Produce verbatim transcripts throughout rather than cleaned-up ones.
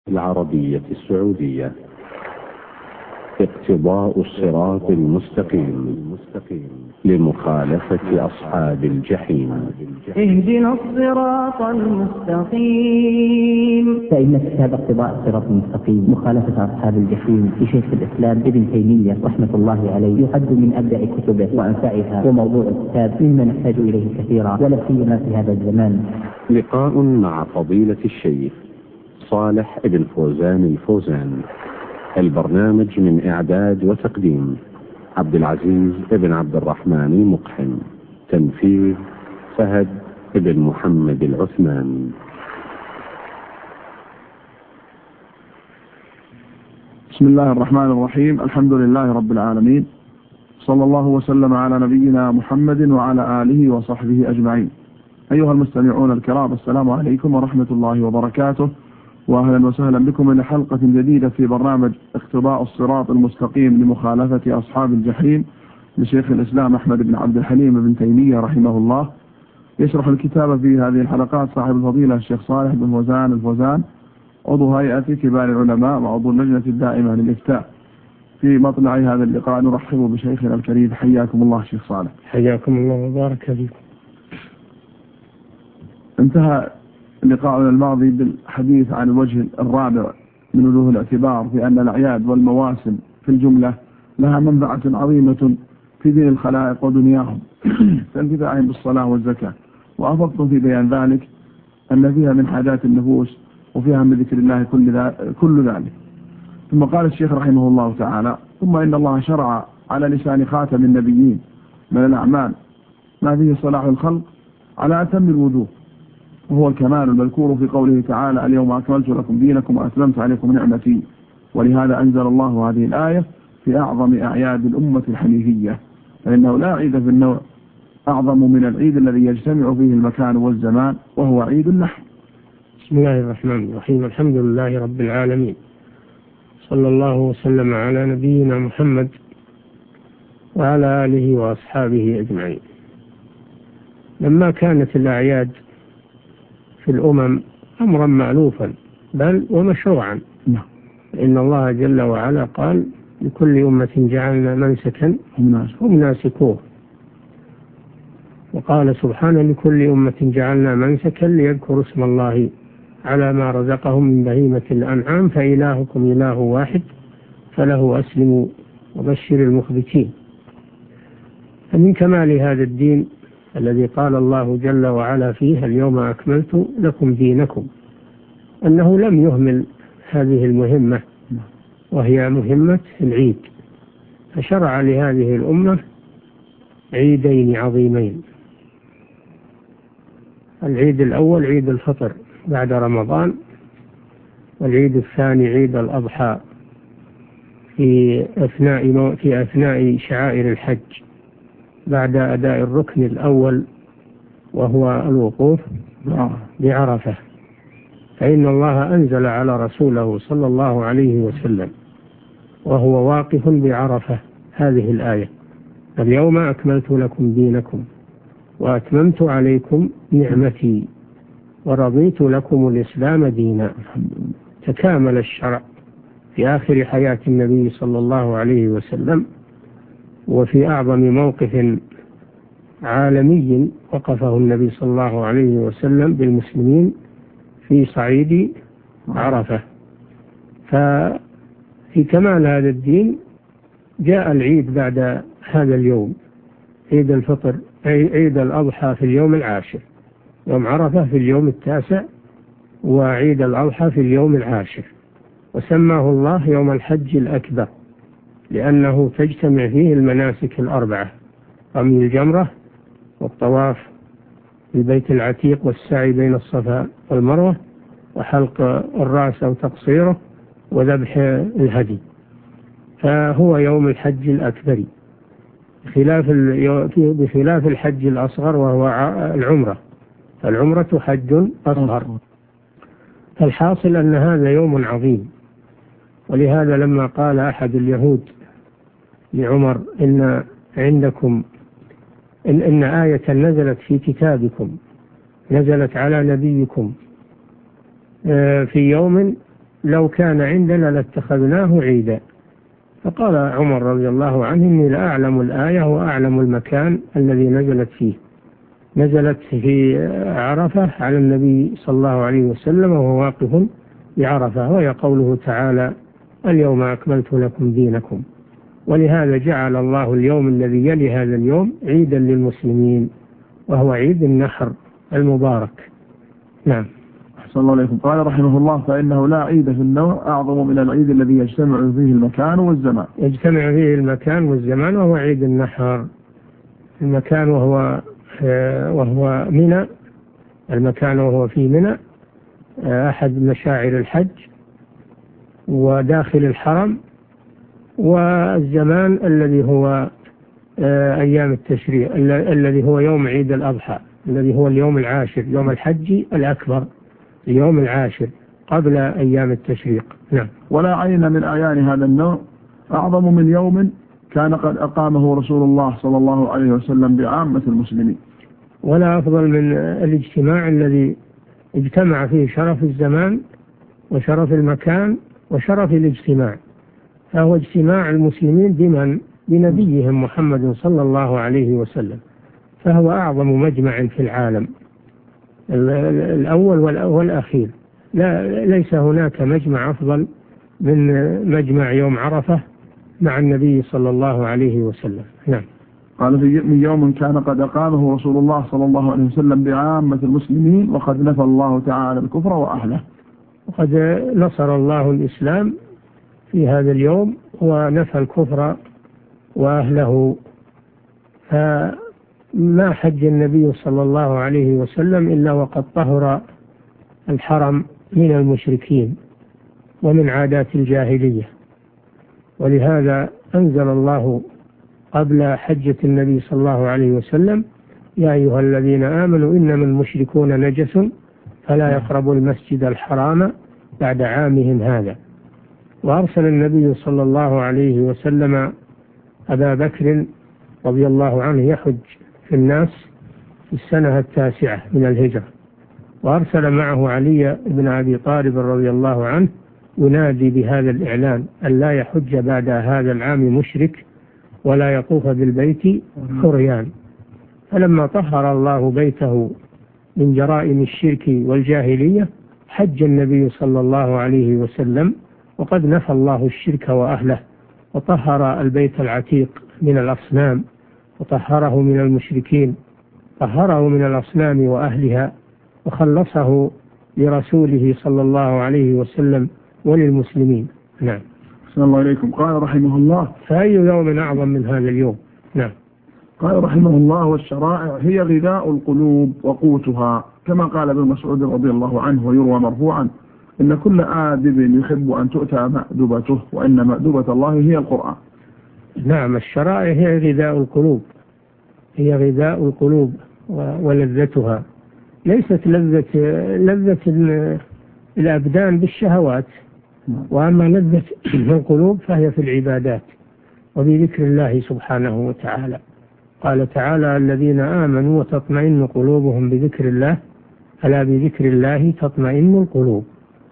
العربية السعودية. اقتضاء الصراط المستقيم لمخالفة أصحاب الجحيم. اهدنا الصراط المستقيم. فإن كتاب اقتضاء الصراط المستقيم مخالفة أصحاب الجحيم لشيخ الإسلام ابن تيمية رحمة الله عليه يعد من أبدع كتبه وأنفعها، وموضوع الكتاب مما نحتاج إليه كثيرا ولا سيما في هذا الزمان. لقاء مع فضيلة الشيخ صالح ابن فوزان الفوزان. البرنامج من إعداد وتقديم عبد العزيز ابن عبد الرحمن المقحم. تنفيذ فهد ابن محمد العثمان. بسم الله الرحمن الرحيم. الحمد لله رب العالمين، صلى الله وسلم على نبينا محمد وعلى آله وصحبه أجمعين. أيها المستمعون الكرام، السلام عليكم ورحمة الله وبركاته، وأهلا وسهلا بكم إلى حلقة جديدة في برنامج اقتضاء الصراط المستقيم لمخالفة أصحاب الجحيم لشيخ الإسلام أحمد بن عبد الحليم بن تيمية رحمه الله. يشرح الكتاب في هذه الحلقات صاحب الفضيلة الشيخ صالح بن فوزان الفوزان، عضو هيئة كبار العلماء وعضو اللجنة الدائمة للإفتاء. في مطلع هذا اللقاء نرحب بشيخنا الكريم. حياكم الله شيخ صالح. حياكم الله وبارك فيكم. انتهى لقاءنا الماضي بالحديث عن الوجه الرابع من وجوه الاعتبار في أن الأعياد والمواسم في الجملة لها منفعة عظيمة في دين الخلائق ودنياهم كانتفاعهم بالصلاة والزكاة، وأفضتم في بيان ذلك أن فيها من حاجات النفوس وفيها من ذكر الله كل ذلك. ثم قال الشيخ رحمه الله تعالى: ثم إن الله شرع على لسان خاتم النبيين من الأعمال ما فيه صلاح الخلق على أتم الوجوه، وهو الكمال المذكور في قوله تعالى: اليوم أكملت لكم دينكم وأتممت عليكم نعمتي. ولهذا أنزل الله هذه الآية في أعظم أعياد الأمة الحنيفية، فإنه لا عيد في النوع أعظم من العيد الذي يجتمع فيه المكان والزمان، وهو عيد النحر. بسم الله الرحمن الرحيم. الحمد لله رب العالمين، صلى الله وسلم على نبينا محمد وعلى آله وأصحابه أجمعين. لما كانت الأعياد في الأمم أمرا مألوفا بل ومشروعا، إن الله جل وعلا قال: لكل أمة جعلنا منسكا هم ناسكوه. وقال سبحانه: لكل أمة جعلنا منسكا ليذكروا اسم الله على ما رزقهم من بهيمة الأنعام فإلهكم إله واحد فله أسلموا وبشر المخبتين. فمن كمال هذا الدين الذي قال الله جل وعلا فيه: اليوم أكملت لكم دينكم، أنه لم يهمل هذه المهمة، وهي مهمة العيد، فشرع لهذه الأمة عيدين عظيمين. العيد الأول عيد الفطر بعد رمضان، والعيد الثاني عيد الأضحى في أثناء في أثناء شعائر الحج بعد أداء الركن الأول وهو الوقوف بعرفة. فإن الله أنزل على رسوله صلى الله عليه وسلم وهو واقف بعرفة هذه الآية: اليوم أكملت لكم دينكم وأتممت عليكم نعمتي ورضيت لكم الإسلام دينا. تكامل الشرع في آخر حياة النبي صلى الله عليه وسلم، وفي أعظم موقف عالمي وقفه النبي صلى الله عليه وسلم بالمسلمين في صعيد عرفة. ففي كمال هذا الدين جاء العيد بعد هذا اليوم، عيد الفطر عيد الأضحى في اليوم العاشر، يوم عرفة في اليوم التاسع، وعيد الأضحى في اليوم العاشر. وسماه الله يوم الحج الأكبر لأنه تجتمع فيه المناسك الأربعة: رمي الجمرة والطواف بالبيت العتيق والسعي بين الصفا والمروة وحلق الرأس أو تقصيره وذبح الهدي. فهو يوم الحج الأكبر بخلاف بخلاف الحج الأصغر وهو العمرة، فالعمرة حج أصغر. فالحاصل أن هذا يوم عظيم. ولهذا لما قال أحد اليهود لعمر: إن عندكم إن, إن آية نزلت في كتابكم نزلت على نبيكم في يوم لو كان عندنا لاتخذناه عيدا. فقال عمر رضي الله عنه إني لأعلم الآية وأعلم المكان الذي نزلت فيه. نزلت في عرفة على النبي صلى الله عليه وسلم وهو واقف بعرفة، وهي قوله تعالى اليوم أكملت لكم دينكم. ولهذا جعل الله اليوم الذي يلي هذا اليوم عيدا للمسلمين، وهو عيد النحر المبارك. نعم. أحسن الله عليكم. قال رحمه الله فإنه لا عيد في النوع أعظم من العيد الذي يجتمع فيه المكان والزمان. يجتمع فيه المكان والزمان، وهو عيد النحر. المكان وهو وهو منى، المكان وهو في منى أحد مشاعر الحج وداخل الحرم، والزمان الذي هو أيام التشريع الذي هو يوم عيد الأضحى الذي هو اليوم العاشر، يوم الحج الأكبر، اليوم العاشر قبل أيام التشريق. نعم. ولا عين من أعيان هذا النوع أعظم من يوم كان قد أقامه رسول الله صلى الله عليه وسلم بعامة المسلمين. ولا أفضل من الاجتماع الذي اجتمع فيه شرف الزمان وشرف المكان وشرف الاجتماع، فهو اجتماع المسلمين بمن؟ بنبيهم محمد صلى الله عليه وسلم، فهو أعظم مجمع في العالم، الأول والأخير. لا ليس هناك مجمع أفضل من مجمع يوم عرفة مع النبي صلى الله عليه وسلم. نعم. قال في من يوم كان قد أقامه رسول الله صلى الله عليه وسلم بعامة المسلمين وقد نفى الله تعالى الكفر وأهله. وقد نصر الله الإسلام في هذا اليوم ونفى الكفر وأهله. فما حج النبي صلى الله عليه وسلم إلا وقد طهر الحرم من المشركين ومن عادات الجاهلية. ولهذا أنزل الله قبل حجة النبي صلى الله عليه وسلم يا أيها الذين آمنوا إنما المشركون نجس فلا يقربوا المسجد الحرام بعد عامهم هذا. وأرسل النبي صلى الله عليه وسلم أبا بكر رضي الله عنه يحج في الناس في السنة التاسعة من الهجرة، وأرسل معه علي بن أبي طالب رضي الله عنه ينادي بهذا الإعلان أن لا يحج بعد هذا العام مشرك ولا يطوف بالبيت حريان. فلما طهر الله بيته من جرائم الشرك والجاهلية حج النبي صلى الله عليه وسلم، وقد نفى الله الشرك وأهله وطهر البيت العتيق من الأصنام وطهره من المشركين، طهره من الأصنام وأهلها وخلصه لرسوله صلى الله عليه وسلم وللمسلمين. نعم. صلى الله عليكم. قال رحمه الله فأي يوم أعظم من هذا اليوم؟ نعم. قال رحمه الله والشرائع هي غذاء القلوب وقوتها، كما قال ابن مسعود رضي الله عنه ويروى مرفوعا إن كل آدب يحب أن تؤتى مأدبته وإن مأدبة الله هي القرآن. نعم. الشرائع هي غذاء القلوب، هي غذاء القلوب ولذتها، ليست لذة لذة الأبدان بالشهوات، وأما لذة القلوب فهي في العبادات وبذكر الله سبحانه وتعالى. قال تعالى الذين آمنوا وتطمئن قلوبهم بذكر الله ألا بذكر الله تطمئن القلوب.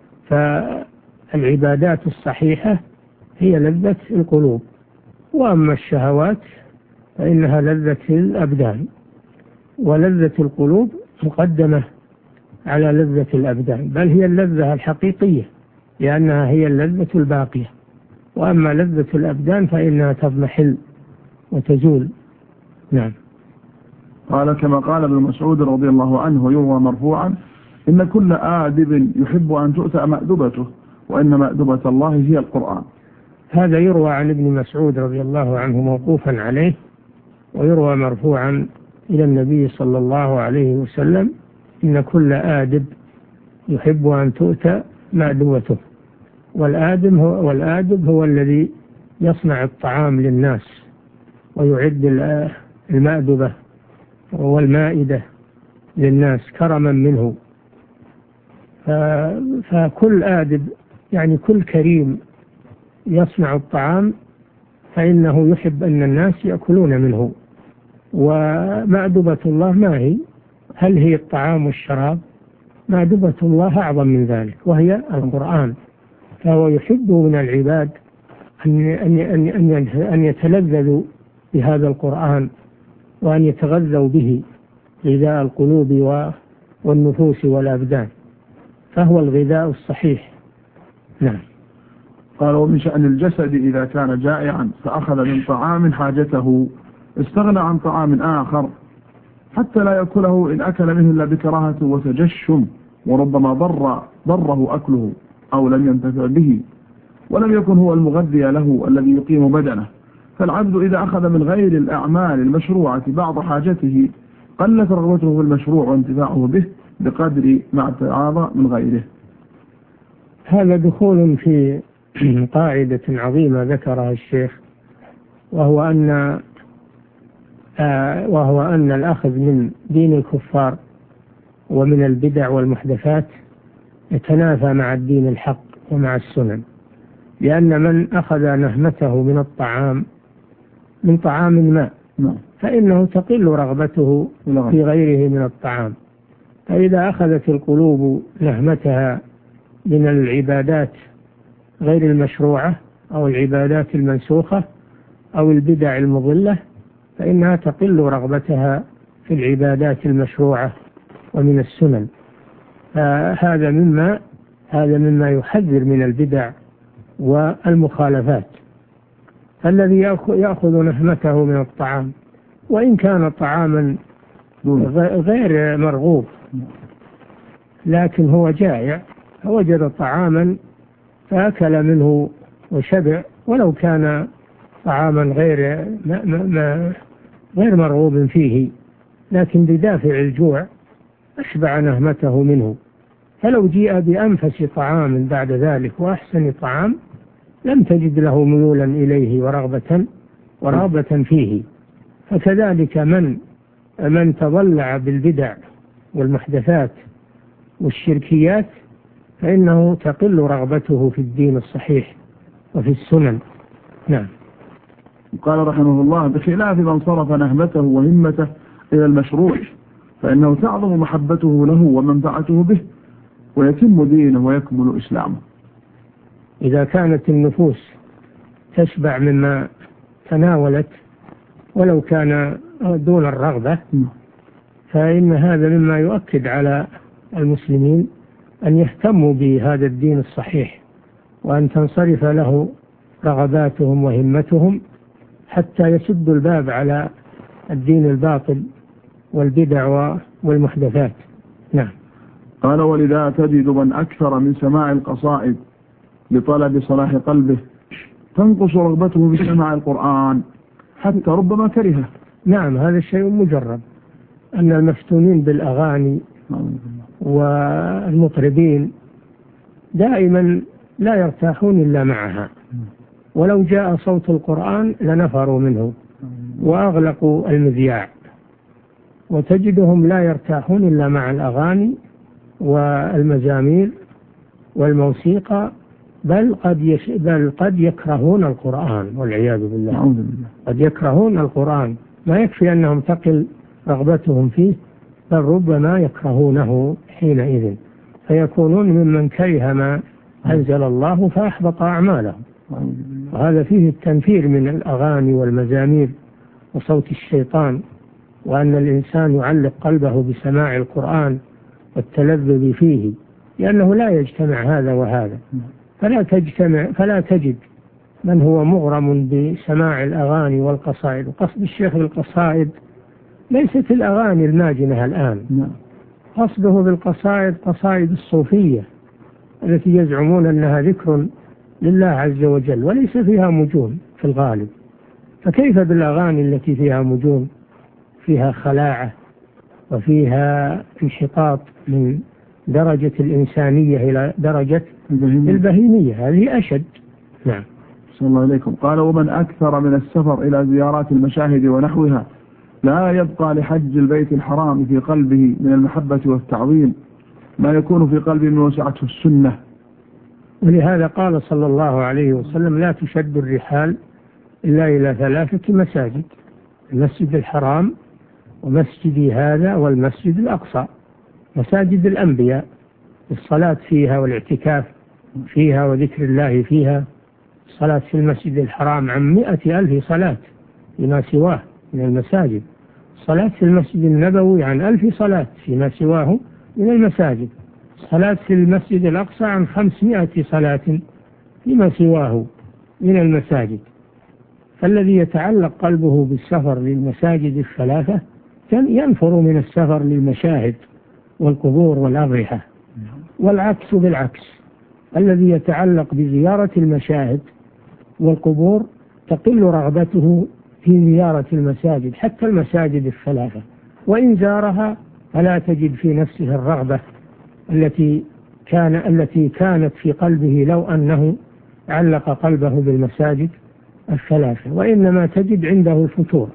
فالعبادات الصحيحة هي لذة القلوب، وأما الشهوات فإنها لذة الأبدان، ولذة القلوب مقدمة على لذة الأبدان، بل هي اللذة الحقيقية لأنها هي اللذة الباقية، وأما لذة الأبدان فإنها تضمحل وتزول. نعم. قال كما قال ابن مسعود رضي الله عنه ويروى مرفوعا إن كل آدب يحب أن تؤتى مأدبته وإن مأدبة الله هي القرآن. هذا يروى عن ابن مسعود رضي الله عنه موقوفا عليه، ويروى مرفوعا إلى النبي صلى الله عليه وسلم إن كل آدب يحب أن تؤتى مأدبته. والآدب هو, والآدب هو الذي يصنع الطعام للناس ويعد المأدبة والمائدة للناس كرما منه. فكل آدب يعني كل كريم يصنع الطعام فإنه يحب أن الناس يأكلون منه. ومأدبة الله ما هي؟ هل هي الطعام والشراب؟ مأدبة الله أعظم من ذلك، وهي القرآن. فهو يحب من العباد أن أن أن أن أن يتلذذوا بهذا القرآن وأن يتغذوا به غذاء القلوب والنفوس والأبدان، فهو الغذاء الصحيح. نعم. قال ومن شأن الجسد إذا كان جائعا فأخذ من طعام حاجته استغنى عن طعام آخر حتى لا يأكله إن أكل منه إلا بكراهة وتجشم، وربما ضر ضره أكله أو لم ينتفع به ولم يكن هو المغذي له الذي يقيم بدنه. فالعبد إذا أخذ من غير الأعمال المشروعة بعض حاجته قلت رغبته في المشروع وانتفاعه به بقدر ما اتعاظ من غيره. هذا دخول في قاعدة عظيمة ذكرها الشيخ، وهو أن آه وهو أن الأخذ من دين الكفار ومن البدع والمحدثات يتنافى مع الدين الحق ومع السنن، لأن من أخذ نهمته من الطعام من طعام ما فإنه تقل رغبته في غيره من الطعام. فإذا أخذت القلوب نهمتها من العبادات غير المشروعة أو العبادات المنسوخة أو البدع المضلة فإنها تقل رغبتها في العبادات المشروعة ومن السنن. فهذا مما هذا مما يحذر من البدع والمخالفات. الذي يأخذ نهمته من الطعام وإن كان طعاما غير مرغوب لكن هو جائع فوجد طعاما فأكل منه وشبع ولو كان طعاما غير ما ما غير مرغوب فيه، لكن بدافع الجوع أشبع نهمته منه. فلو جيء بأنفس طعام بعد ذلك وأحسن طعام لم تجد له ميولا إليه ورغبة ورغبة فيه. فكذلك من من تضلع بالبدع والمحدثات والشركيات فإنه تقل رغبته في الدين الصحيح وفي السنن. نعم. قال رحمه الله بخلاف من صرف نهمته وهمته إلى المشروع فإنه تعظم محبته له ومنفعته به ويتم دينه ويكمل إسلامه. إذا كانت النفوس تشبع مما تناولت ولو كان دون الرغبة فإن هذا مما يؤكد على المسلمين أن يهتموا بهذا الدين الصحيح وأن تنصرف له رغباتهم وهمتهم حتى يسد الباب على الدين الباطل والبدع والمحدثات. نعم. قال ولذا تجد من أكثر من سماع القصائد لطلب صلاح قلبه تنقص رغبته بسماع القرآن حتى ربما كرهه. نعم، هذا الشيء مجرب أن المفتونين بالأغاني والمطربين دائما لا يرتاحون إلا معها، ولو جاء صوت القرآن لنفروا منه وأغلقوا المذياع، وتجدهم لا يرتاحون إلا مع الأغاني والمزامير والموسيقى، بل قد يش... بل قد يكرهون القرآن والعياذ بالله. قد يكرهون القرآن، ما يكفي أنهم تقل رغبتهم فيه بل ربما يكرهونه حينئذ، فيكونون ممن كره ما أنزل الله فأحبط أعمالهم. وهذا فيه التنفير من الأغاني والمزامير وصوت الشيطان، وأن الإنسان يعلق قلبه بسماع القرآن والتلذذ فيه، لأنه لا يجتمع هذا وهذا. فلا تجتمع فلا تجد من هو مغرم بسماع الأغاني والقصائد. وقصد الشيخ بالقصائد ليست الأغاني الماجنة الآن، قصده بالقصائد قصائد الصوفية التي يزعمون أنها ذكر لله عز وجل وليس فيها مجون في الغالب. فكيف بالأغاني التي فيها مجون، فيها خلاعة وفيها انحطاط من درجة الإنسانية إلى درجة البهيمية؟ هذه أشد. نعم. صلى الله عليكم. قال ومن أكثر من السفر إلى زيارات المشاهد ونحوها لا يبقى لحج البيت الحرام في قلبه من المحبة والتعظيم ما يكون في قلبه من وسعته السنة. ولهذا قال صلى الله عليه وسلم لا تشد الرحال إلا إلى ثلاثة مساجد: المسجد الحرام ومسجدي هذا والمسجد الأقصى، مساجد الأنبياء الصلاة فيها والاعتكاف فيها وذكر الله فيها. الصلاة في المسجد الحرام عن مئة ألف صلاة فيما سواه من المساجد. الصلاة في المسجد النبوي عن ألف صلاة فيما سواه من المساجد. الصلاة في المسجد الأقصى عن خمسمائة صلاة فيما سواه من المساجد. فالذي يتعلق قلبه بالسفر للمساجد الثلاثة ينفر من السفر للمشاهد والقبور والأضرحة، والعكس بالعكس. الذي يتعلق بزيارة المشاهد والقبور تقل رغبته في زيارة المساجد، حتى المساجد الثلاثة، وإن زارها فلا تجد في نفسه الرغبة التي كان التي كانت في قلبه لو أنه علق قلبه بالمساجد الثلاثة، وإنما تجد عنده الفتور.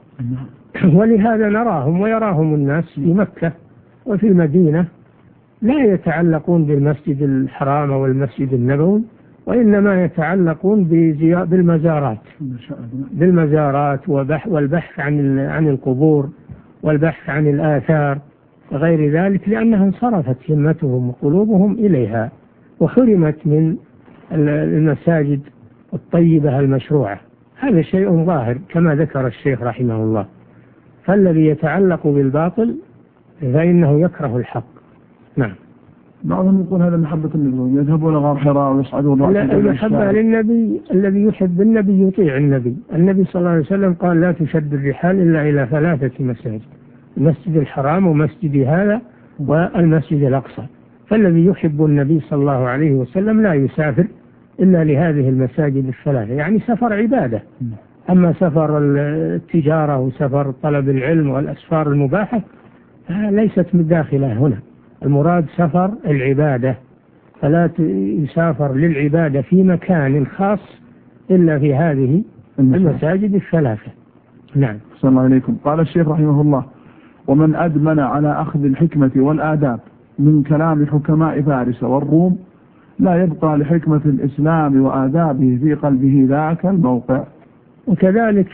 ولهذا نراهم ويراهم الناس في مكة وفي المدينة لا يتعلقون بالمسجد الحرام والمسجد النبوي، وإنما يتعلقون بالمزارات بالمزارات والبحث عن عن القبور والبحث عن الآثار وغير ذلك، لأنها انصرفت همتهم وقلوبهم إليها وحرمت من المساجد الطيبة المشروعة. هذا شيء ظاهر كما ذكر الشيخ رحمه الله. فالذي يتعلق بالباطل فإنه يكره الحق. نعم. بعضهم يقول هذا محبة النبي، يذهبون غار حراء ويصعدون. لا، المحبة للنبي، الذي يحب النبي يطيع النبي. النبي صلى الله عليه وسلم قال لا تشد الرحال إلا إلى ثلاثة مساجد: المسجد الحرام ومسجد هذا والمسجد الأقصى. فالذي يحب النبي صلى الله عليه وسلم لا يسافر إلا لهذه المساجد الثلاثة، يعني سفر عبادة. أما سفر التجارة وسفر طلب العلم والأسفار المباحة ليست مداخلة هنا. المراد سفر العبادة، فلا يسافر للعبادة في مكان خاص إلا في هذه المساجد الثلاثة. نعم. صلى الله عليكم. قال الشيخ رحمه الله: ومن أدمن على أخذ الحكمة والآداب من كلام حكماء فارس والروم لا يبقى لحكمة الإسلام وآدابه في قلبه ذاك الموقع. وكذلك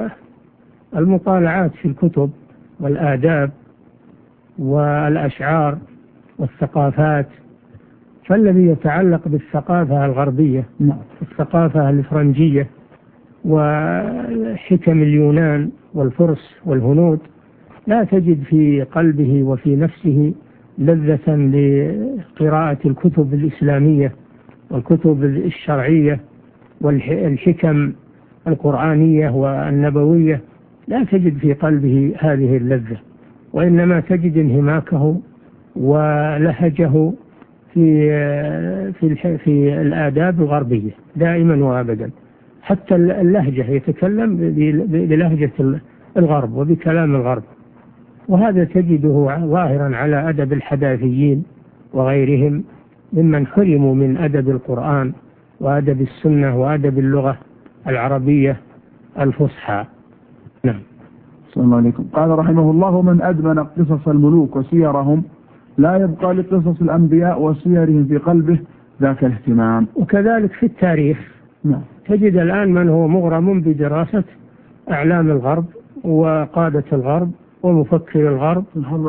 المطالعات في الكتب والآداب والأشعار والثقافات. فالذي يتعلق بالثقافة الغربية، الثقافة الفرنجية وحكم اليونان والفرس والهنود، لا تجد في قلبه وفي نفسه لذة لقراءة الكتب الإسلامية والكتب الشرعية والحكم القرآنية والنبوية. لا تجد في قلبه هذه اللذة، وإنما تجد انهماكه ولهجه في في في الآداب الغربية دائما وأبدا. حتى اللهجة يتكلم بلهجة الغرب وبكلام الغرب، وهذا تجده ظاهرا على أدب الحداثيين وغيرهم ممن حرموا من أدب القرآن وأدب السنة وأدب اللغة العربية الفصحى. نعم. صلى الله عليكم. قال رحمه الله: ومن أدمن قصص الملوك وسيرهم لا يبقى لقصص الأنبياء وسيرهم في قلبه ذاك الاهتمام. وكذلك في التاريخ. نعم. تجد الآن من هو مغرم بدراسة أعلام الغرب وقادة الغرب ومفكر الغرب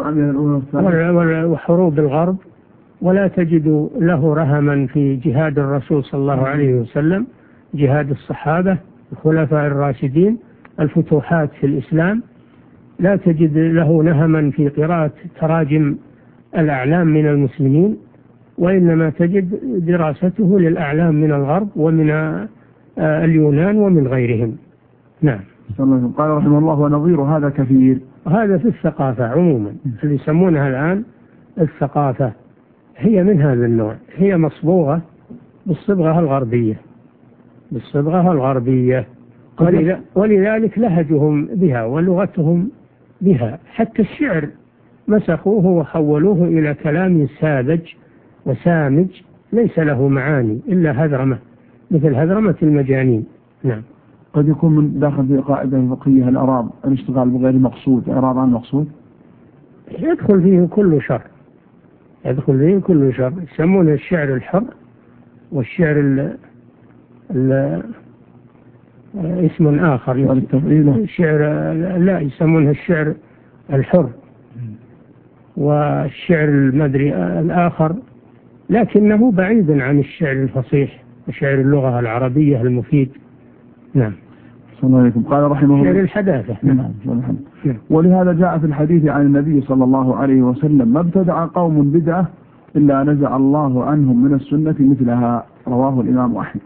وحروب الغرب، ولا تجد له رهما في جهاد الرسول صلى الله عليه وسلم، جهاد الصحابة الخلفاء الراشدين، الفتوحات في الإسلام. لا تجد له نهما في قراءة تراجم الأعلام من المسلمين، وإنما تجد دراسته للأعلام من الغرب ومن اليونان ومن غيرهم. نعم. قال رحمه الله: ونظير هذا كثير. هذا في الثقافة عموما اللي يسمونها الآن الثقافة هي من هذا النوع، هي مصبوغة بالصبغة الغربية بالصبغة الغربية ولذلك لهجهم بها ولغتهم بها. حتى الشعر مسخوه وحولوه إلى كلام ساذج وسامج ليس له معاني إلا هذرمة، مثل هذرمة المجانين. نعم. قد يكون من داخل في قاعدة فقهية الإعراب الاشتغال بغير مقصود، إعراب عن مقصود يدخل فيه كل شر يدخل فيه كل شر يسمونه الشعر الحر والشعر ال ال اسم آخر الشعر لا يسمونه الشعر الحر، والشعر المدري الآخر لكنه بعيد عن الشعر الفصيح وشعر اللغة العربية المفيد. نعم. صلى الله عليه وسلم. قال رحمه الله شعر الحداثة. نعم. نعم. ولهذا جاء في الحديث عن النبي صلى الله عليه وسلم: ما ابتدع قوم بدعة إلا نزع الله عنهم من السنة مثلها. رواه الإمام أحمد.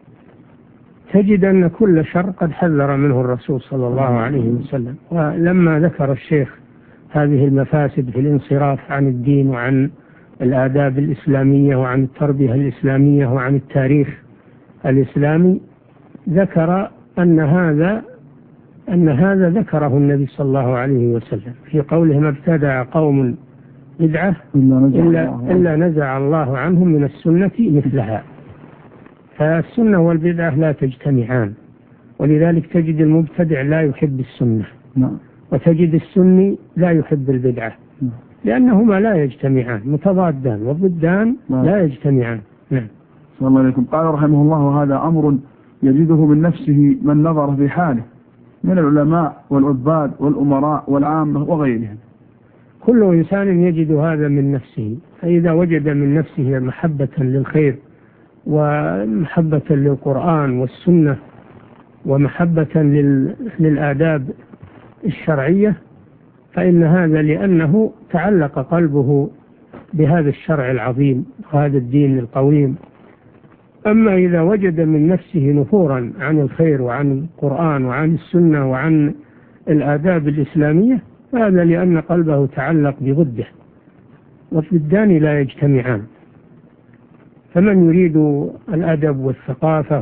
تجد أن كل شر قد حذر منه الرسول صلى الله عليه وسلم. ولما ذكر الشيخ هذه المفاسد في الانصراف عن الدين وعن الآداب الإسلامية وعن التربية الإسلامية وعن التاريخ الإسلامي، ذكر أن هذا أن هذا ذكره النبي صلى الله عليه وسلم في قوله: ما ابتدع قوم بدعة إلا, إلا نزع الله عنهم من السنة مثلها. فالسنة والبدعة لا تجتمعان، ولذلك تجد المبتدع لا يحب السنة، وتجد السني لا يحب البدعة، لأنهما لا يجتمعان، متضادان وضدان لا يجتمعان. نعم. صلى الله عليكم. قال رحمه الله: هذا أمر يجده من نفسه من نظر في حاله من العلماء والعباد والأمراء والعامة وغيرهم. كل إنسان يجد هذا من نفسه، فإذا وجد من نفسه محبة للخير ومحبة للقرآن والسنة ومحبة للآداب الشرعية، فإن هذا لأنه تعلق قلبه بهذا الشرع العظيم وهذا الدين القويم. أما إذا وجد من نفسه نفورا عن الخير وعن القرآن وعن السنة وعن الآداب الإسلامية، فهذا لأن قلبه تعلق بضده، والضدان لا يجتمعان. فمن يريد الأدب والثقافة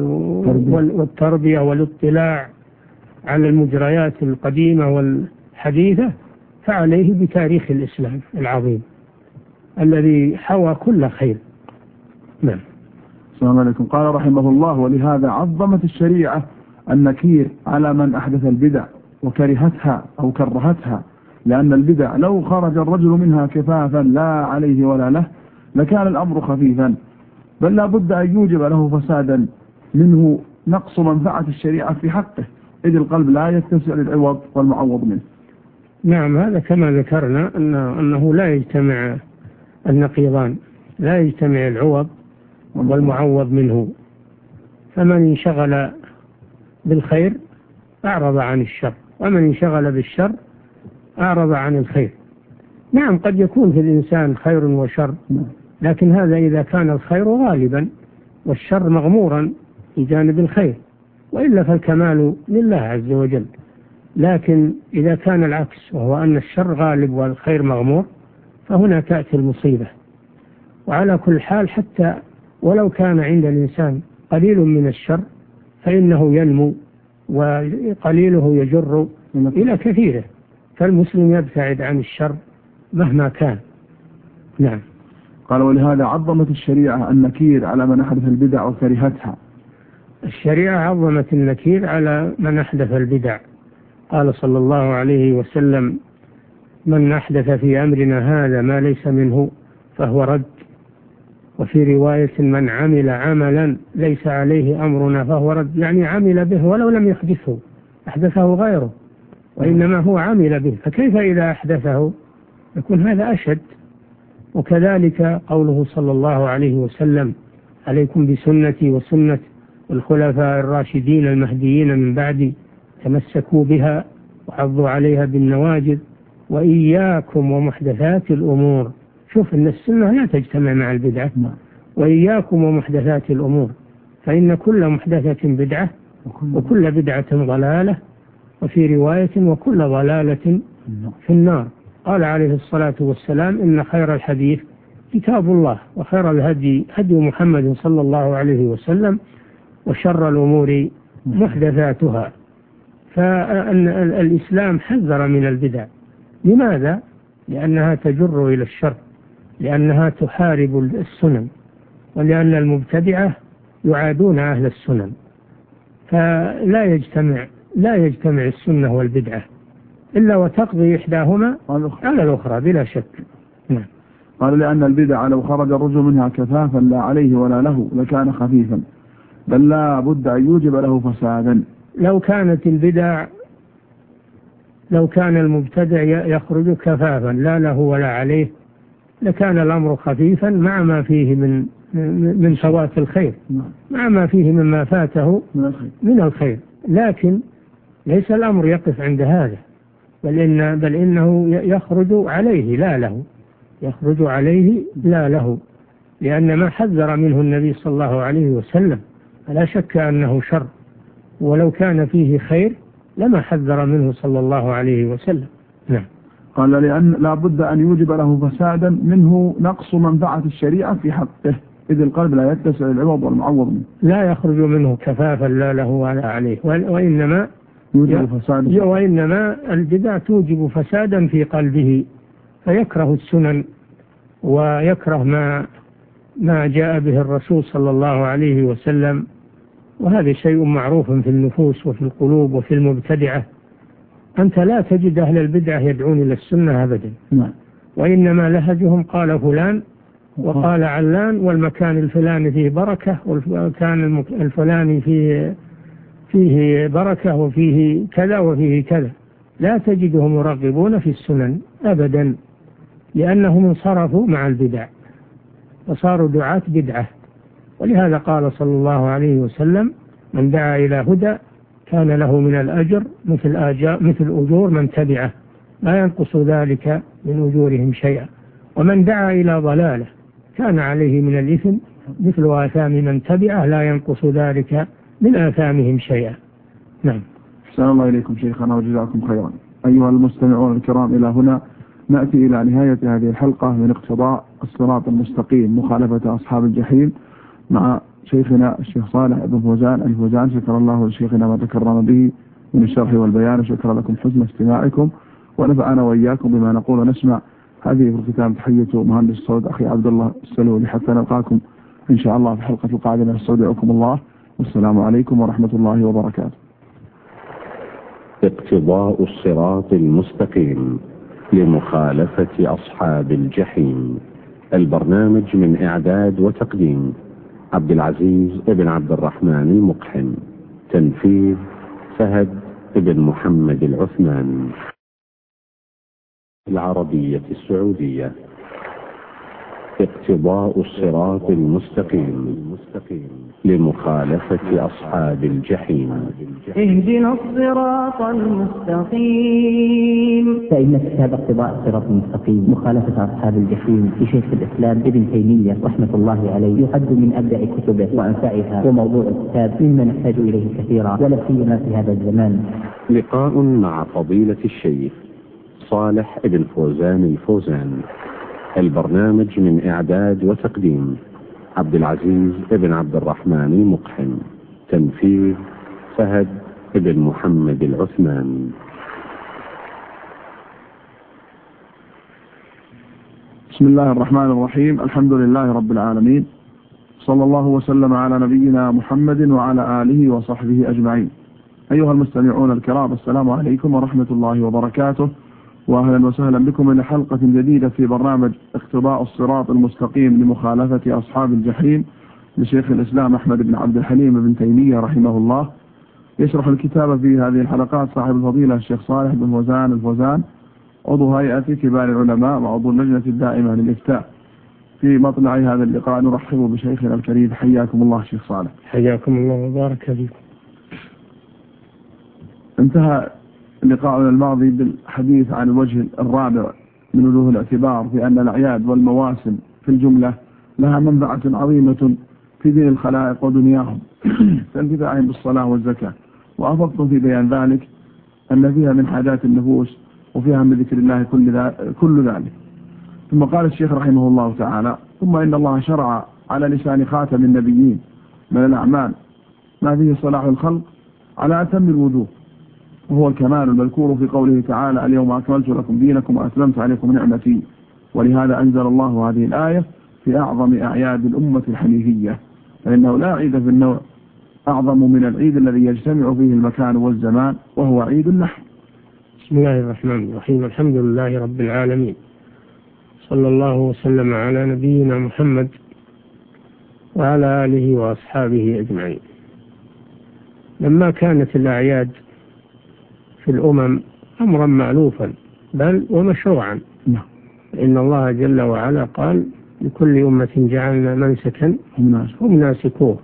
والتربية والاطلاع على المجريات القديمة والحديثة فعليه بتاريخ الإسلام العظيم الذي حوى كل خير. نعم. السلام عليكم. قال رحمه الله: ولهذا عظمت الشريعة النكير على من أحدث البدع وكرهتها أو كرهتها، لأن البدع لو خرج الرجل منها كفافا لا عليه ولا له لكان الأمر خفيفا، بل لا بد أن يوجب له فسادا منه نقص منفعة الشريعة في حقه، إذ القلب لا يتسع للعوض والمعوض منه. نعم. هذا كما ذكرنا أنه لا يجتمع النقيضان، لا يجتمع العوض والمعوض منه. فمن انشغل بالخير أعرض عن الشر، ومن انشغل بالشر أعرض عن الخير. نعم، قد يكون في الإنسان خير وشر، لكن هذا إذا كان الخير غالبا والشر مغمورا في جانب الخير، وإلا فالكمال لله عز وجل. لكن إذا كان العكس، وهو أن الشر غالب والخير مغمور، فهنا تأتي المصيبة. وعلى كل حال، حتى ولو كان عند الإنسان قليل من الشر فإنه ينمو، وقليله يجر إلى كثيره، فالمسلم يبتعد عن الشر مهما كان. نعم. قال: ولهذا عظمت الشريعة النكير على من أحدث البدع وكرهتها. الشريعة عظمت النكير على من أحدث البدع. قال صلى الله عليه وسلم: من أحدث في أمرنا هذا ما ليس منه فهو رد. وفي رواية: من عمل عملا ليس عليه أمرنا فهو رد، يعني عمل به ولو لم يحدثه، أحدثه غيره وإنما هو عمل به، فكيف إذا أحدثه؟ يكون هذا أشد. وكذلك قوله صلى الله عليه وسلم: عليكم بسنتي وسنة الخلفاء الراشدين المهديين من بعدي، تمسكوا بها وعضوا عليها بالنواجذ، وإياكم ومحدثات الأمور. شوف أن السنة لا تجتمع مع البدعة. وإياكم ومحدثات الأمور، فإن كل محدثة بدعة وكل بدعة ضلالة، وفي رواية: وكل ضلالة في النار. قال عليه الصلاة والسلام: إن خير الحديث كتاب الله، وخير الهدي هدي محمد صلى الله عليه وسلم، وشر الأمور محدثاتها. فالإسلام حذر من البدع. لماذا؟ لأنها تجر إلى الشر، لأنها تحارب السنن، ولأن المبتدعة يعادون أهل السنن، فلا يجتمع لا يجتمع السنة والبدعة إلا وتقضي إحداهما على الأخرى بلا شك. نعم. قال: لأن البدع لو خرج الرجل منها كفافا لا عليه ولا له لكان خفيفا، بل لا بد أن يوجب له فسادا. لو كانت البدع لو كان المبتدع يخرج كفافا لا له ولا عليه، لكان الأمر خفيفا مع ما فيه من من فوات الخير، مع ما فيه مما فاته من الخير. لكن ليس الأمر يقف عند هذا، بل إن بل إنه يخرج عليه لا له، يخرج عليه لا له، لأن ما حذر منه النبي صلى الله عليه وسلم فلا شك أنه شر، ولو كان فيه خير لما حذر منه صلى الله عليه وسلم. نعم. قال لأن لا بد أن يوجب له فسادا منه نقص منفعة الشريعة في حقه، إذ القلب لا يتسع العوض والمعوض منه. لا يخرج منه كفافا لا له ولا عليه، وإنما يوجب فسادا، وإنما البدع توجب فسادا في قلبه، فيكره السنن ويكره ما ما جاء به الرسول صلى الله عليه وسلم، وهذا شيء معروف في النفوس وفي القلوب وفي المبتدعة. أنت لا تجد أهل البدعة يدعون إلى السنة أبدا، وإنما لهجهم قال فلان وقال علان، والمكان الفلاني فيه بركة، والمكان الفلاني فيه فيه بركة، وفيه كذا وفيه كذا. لا تجدهم يرغبون في السنن أبدا، لأنهم انصرفوا مع البدع وصاروا دعاة بدعة. ولهذا قال صلى الله عليه وسلم: من دعا إلى هدى كان له من الأجر مثل آجار مثل أجور من تبعه لا ينقص ذلك من أجورهم شيئا، ومن دعا إلى ضلالة كان عليه من الإثم مثل آثام من تبعه لا ينقص ذلك من آثامهم شيئا. نعم. أحسن الله إليكم شيخنا وجزاكم خيرا. أيها المستمعون الكرام، إلى هنا نأتي إلى نهاية هذه الحلقة من اقتضاء الصراط المستقيم مخالفة أصحاب الجحيم مع شيخنا الشيخ صالح بن فوزان الفوزان. شكر الله لشيخنا ما تكرم به من الشرح والبيان، وشكر لكم حسن استماعكم، ونفعنا وإياكم بما نقول ونسمع. هذه في الختام تحية مهندس الصوت أخي عبد الله السلولي، حتى نلقاكم إن شاء الله في الحلقة القادمة. استودعكم الله، والسلام عليكم ورحمة الله وبركاته. اقتضاء الصراط المستقيم لمخالفة أصحاب الجحيم، البرنامج من إعداد وتقديم عبد العزيز ابن عبد الرحمن المقحم، تنفيذ فهد ابن محمد العثمان. العربية السعودية. اقتضاء الصراط المستقيم لمخالفة أصحاب الجحيم. اهدنا الصراط المستقيم. فإن كتاب اقتضاء الصراط المستقيم مخالفة أصحاب الجحيم لشيخ الإسلام ابن تيمية رحمة الله عليه يعد من أبدع كتبه وأنفعها، وموضوع الكتاب مما نحتاج إليه كثيرا ولا سيما في هذا الزمان. لقاء مع فضيلة الشيخ صالح ابن فوزان الفوزان، البرنامج من إعداد وتقديم عبد العزيز ابن عبد الرحمن المقحم، تنفيذ فهد ابن محمد العثمان. بسم الله الرحمن الرحيم. الحمد لله رب العالمين، صلى الله وسلم على نبينا محمد وعلى آله وصحبه أجمعين. أيها المستمعون الكرام، السلام عليكم ورحمة الله وبركاته، وأهلا وسهلا بكم إلى حلقة جديدة في برنامج اقتضاء الصراط المستقيم لمخالفة أصحاب الجحيم لشيخ الإسلام أحمد بن عبد الحليم بن تيمية رحمه الله. يشرح الكتاب في هذه الحلقات صاحب الفضيلة الشيخ صالح بن فوزان الفوزان، عضو هيئة كبار العلماء وعضو اللجنة الدائمة للإفتاء. في مطلع هذا اللقاء نرحب بشيخنا الكريم، حياكم الله شيخ صالح. حياكم الله وبارك فيكم. انتهى لقاءنا الماضي بالحديث عن الوجه الرابع من وجوه الاعتبار في أن الأعياد والمواسم في الجملة لها منفعة عظيمة في دين الخلائق ودنياهم كانتفاعهم بالصلاة والزكاة، وأفضت في بيان ذلك أن فيها من حاجات النفوس وفيها من ذكر الله كل ذلك. ثم قال الشيخ رحمه الله تعالى: ثم إن الله شرع على لسان خاتم النبيين من الأعمال ما فيه صلاح الخلق على أتم الوجوه، وهو الكمال المذكور في قوله تعالى: اليوم أكملت لكم دينكم وأتممت عليكم نعمتي. ولهذا أنزل الله هذه الآية في أعظم أعياد الأمة الحنيفية، فإنه لا عيد في النوع أعظم من العيد الذي يجتمع فيه المكان والزمان، وهو عيد النحر. بسم الله الرحمن الرحيم. الحمد لله رب العالمين، صلى الله وسلم على نبينا محمد وعلى آله وأصحابه أجمعين. لما كانت الأعياد في الأمم أمرا مألوفا بل ومشروعا، إن الله جل وعلا قال لكل أمة جعلنا منسكا هم ناسكوه،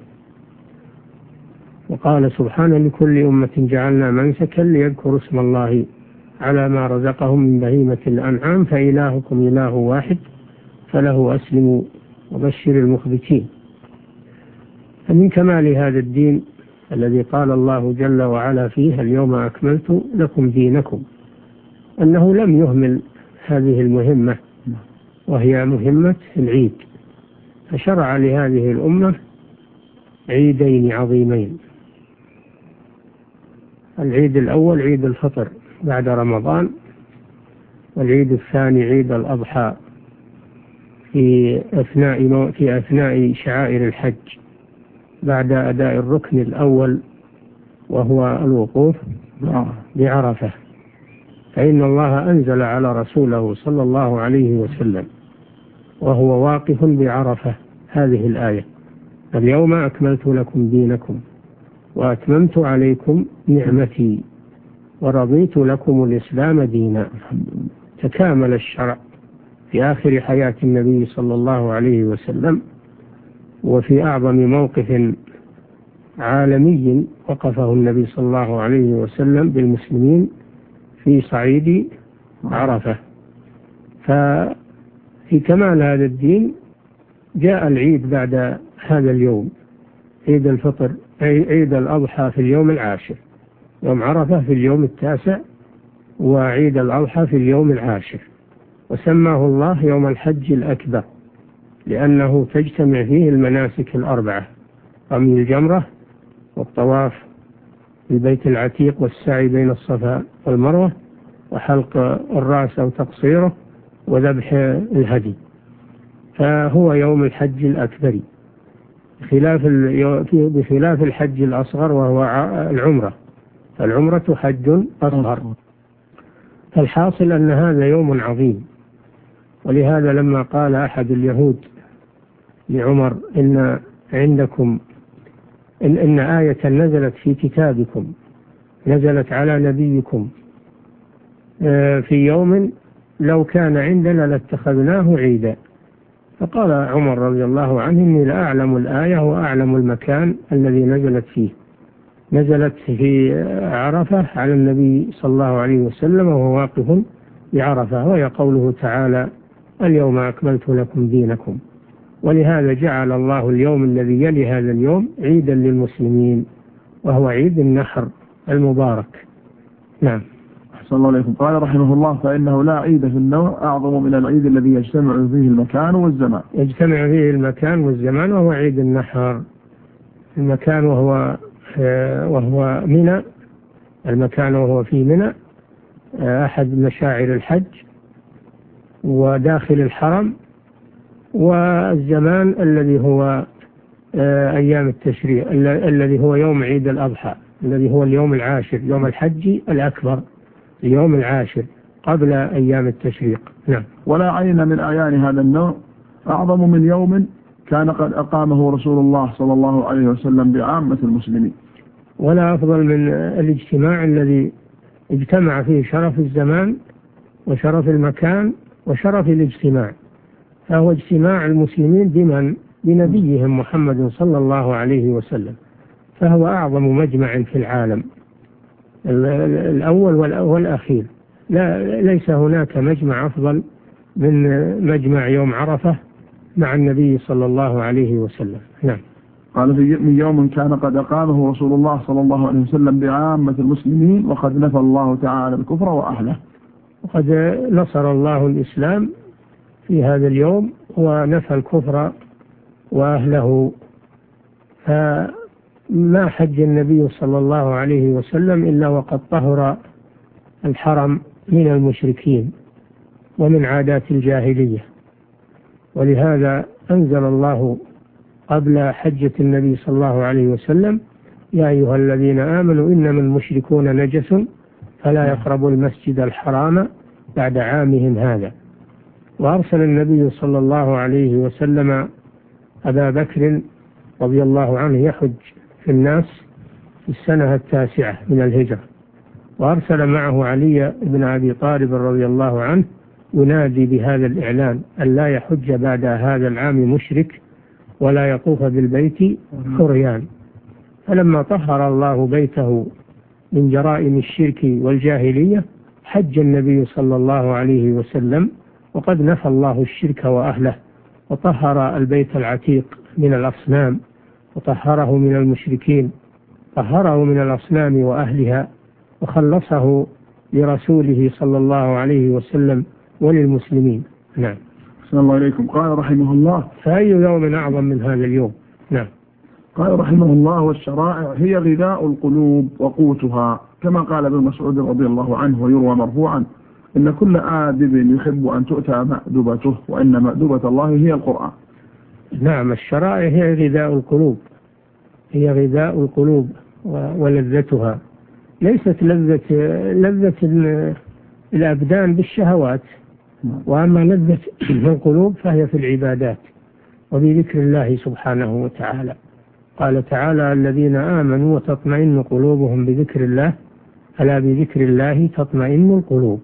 وقال سبحانه لكل أمة جعلنا منسكا ليذكروا اسم الله على ما رزقهم من بهيمة الأنعام فإلهكم إله واحد فله أسلموا وبشر المخبتين. فمن كمال هذا الدين الذي قال الله جل وعلا فيه اليوم أكملت لكم دينكم أنه لم يهمل هذه المهمة، وهي مهمة العيد، فشرع لهذه الأمة عيدين عظيمين. العيد الأول عيد الفطر بعد رمضان، والعيد الثاني عيد الأضحى في أثناء في أثناء شعائر الحج بعد أداء الركن الأول وهو الوقوف بعرفة. فإن الله أنزل على رسوله صلى الله عليه وسلم وهو واقف بعرفة هذه الآية: اليوم أكملت لكم دينكم وأتممت عليكم نعمتي ورضيت لكم الإسلام دينا. تكامل الشرع في آخر حياة النبي صلى الله عليه وسلم، وفي أعظم موقف عالمي وقفه النبي صلى الله عليه وسلم بالمسلمين في صعيد عرفة. ففي كمال هذا الدين جاء العيد بعد هذا اليوم، عيد الفطر عيد الأضحى في اليوم العاشر، يوم عرفة في اليوم التاسع، وعيد الأضحى في اليوم العاشر. وسماه الله يوم الحج الأكبر لأنه تجتمع فيه المناسك الأربعة: رمي الجمرة والطواف بالبيت العتيق والسعي بين الصفا والمروة وحلق الرأس أو تقصيره وذبح الهدي. فهو يوم الحج الأكبر بخلاف بخلاف الحج الأصغر وهو العمرة، فالعمرة حج أصغر. فالحاصل أن هذا يوم عظيم، ولهذا لما قال أحد اليهود لعمر إن عندكم إن, إن آية نزلت في كتابكم نزلت على نبيكم في يوم لو كان عندنا لاتخذناه عيدا، فقال عمر رضي الله عنه: إني لأعلم الآية وأعلم المكان الذي نزلت فيه. نزلت في عرفة على النبي صلى الله عليه وسلم وهو واقف بعرفة، وهي قوله تعالى: اليوم أكملت لكم دينكم. ولهذا جعل الله اليوم الذي يلي هذا اليوم عيدا للمسلمين، وهو عيد النحر المبارك. نعم. أحسن الله عليكم. قال رحمه الله: فإنه لا عيد في النوع أعظم من العيد الذي يجتمع فيه المكان والزمان. يجتمع فيه المكان والزمان، وهو عيد النحر. المكان وهو وهو منى، المكان وهو في منى أحد مشاعر الحج وداخل الحرم، والزمان الذي هو أيام التشريع الذي هو يوم عيد الأضحى الذي هو اليوم العاشر، يوم الحج الأكبر، اليوم العاشر قبل أيام التشريق. نعم. ولا عين من أعيان هذا النوع أعظم من يوم كان قد أقامه رسول الله صلى الله عليه وسلم بعامة المسلمين. ولا أفضل من الاجتماع الذي اجتمع فيه شرف الزمان وشرف المكان وشرف الاجتماع، فهو اجتماع المسلمين بمن؟ بنبيهم محمد صلى الله عليه وسلم، فهو أعظم مجمع في العالم، الأول والأخير. لا ليس هناك مجمع أفضل من مجمع يوم عرفة مع النبي صلى الله عليه وسلم. نعم. قال: في من يوم كان قد أقامه رسول الله صلى الله عليه وسلم بعامة المسلمين وقد نفى الله تعالى الكفر وأهله. وقد نصر الله الإسلام في هذا اليوم ونفى الكفر وأهله. فما حج النبي صلى الله عليه وسلم إلا وقد طهر الحرم من المشركين ومن عادات الجاهلية. ولهذا أنزل الله قبل حجة النبي صلى الله عليه وسلم: يا أيها الذين آمنوا إنما المشركون نجس فلا يقربوا المسجد الحرام بعد عامهم هذا. وأرسل النبي صلى الله عليه وسلم أبا بكر رضي الله عنه يحج في الناس في السنة التاسعة من الهجرة، وأرسل معه علي بن أبي طالب رضي الله عنه ينادي بهذا الإعلان أن لا يحج بعد هذا العام مشرك ولا يطوف بالبيت عريان. فلما طهر الله بيته من جرائم الشرك والجاهلية حج النبي صلى الله عليه وسلم، وقد نفى الله الشرك وأهله وطهر البيت العتيق من الأصنام وطهره من المشركين، طهره من الأصنام وأهلها وخلصه لرسوله صلى الله عليه وسلم وللمسلمين. نعم. أحسن الله إليكم. قال رحمه الله: فأي يوم أعظم من هذا اليوم؟ نعم. قال رحمه الله: والشرائع هي غذاء القلوب وقوتها، كما قال ابن مسعود رضي الله عنه ويروى مرفوعا: إن كل آدب يحب أن تؤتى مأدبته، وإن مأدبة الله هي القرآن. نعم، الشرائع هي غذاء القلوب، هي غذاء القلوب ولذتها، ليست لذة لذة الأبدان بالشهوات، وأما لذة القلوب فهي في العبادات وبذكر الله سبحانه وتعالى. قال تعالى: الذين آمنوا وتطمئن قلوبهم بذكر الله، ألا بذكر الله تطمئن القلوب.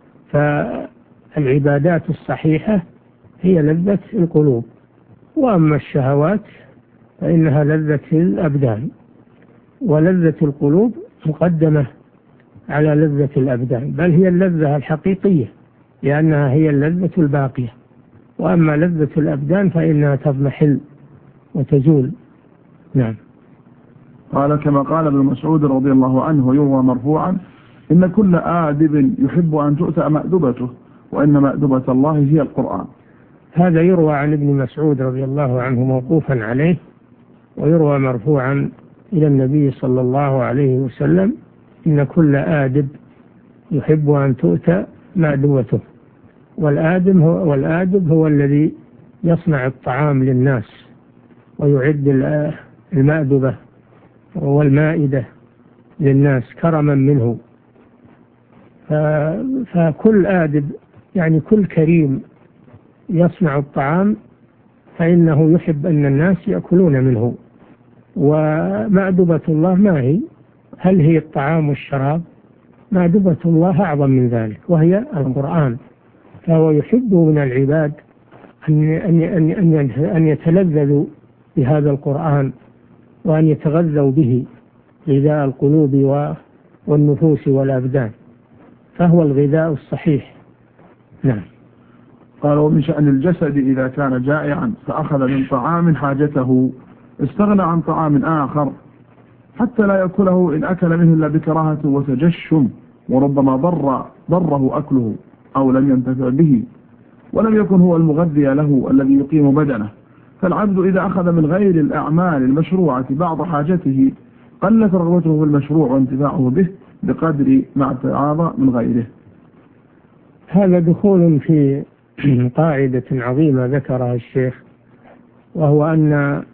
فالعبادات الصحيحة هي لذة القلوب، وأما الشهوات فإنها لذة الأبدان، ولذة القلوب مقدمة على لذة الأبدان، بل هي اللذة الحقيقية لأنها هي اللذة الباقية، وأما لذة الأبدان فإنها تضمحل وتزول. نعم. قال كما قال ابن مسعود رضي الله عنه ويروى مرفوعا: إن كل آدب يحب أن تؤتى مأدبته، وإن مأدبة الله هي القرآن. هذا يروى عن ابن مسعود رضي الله عنه موقوفا عليه، ويروى مرفوعا إلى النبي صلى الله عليه وسلم: إن كل آدب يحب أن تؤتى مأدبته. والآدب هو, والآدب هو الذي يصنع الطعام للناس ويعد المأدبة والمائدة للناس كرما منه. فكل آدب يعني كل كريم يصنع الطعام فإنه يحب أن الناس يأكلون منه. ومأدبة الله ما هي؟ هل هي الطعام والشراب؟ مأدبة الله أعظم من ذلك، وهي القرآن. فهو يحب من العباد أن أن أن أن يتلذذوا بهذا القرآن وأن يتغذوا به غذاء القلوب والنفوس والأبدان، فهو الغذاء الصحيح. نعم. قال: ومن شأن الجسد إذا كان جائعا فأخذ من طعام حاجته استغنى عن طعام آخر حتى لا يأكله إن أكل منه إلا بكراهة وتجشم، وربما ضر ضره أكله أو لم ينتفع به ولم يكن هو المغذي له الذي يقيم بدنه. فالعبد إذا أخذ من غير الأعمال المشروعة بعض حاجته قلت رغبته في المشروع وانتفاعه به بقدر ما ابتعاض من غيره. هذا دخول في قاعدة عظيمة ذكرها الشيخ، وهو أن